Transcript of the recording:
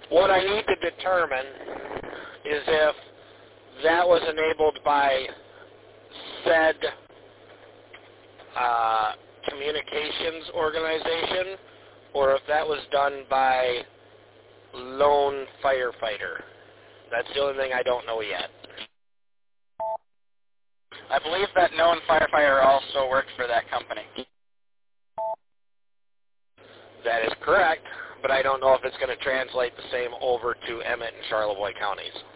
What I need to determine is if that was enabled by said communications organization, or if that was done by lone firefighter. That's the only thing I don't know yet. I believe that known firefighter also worked for that company. That is correct, but I don't know if it's going to translate the same over to Emmett and Charlevoix counties.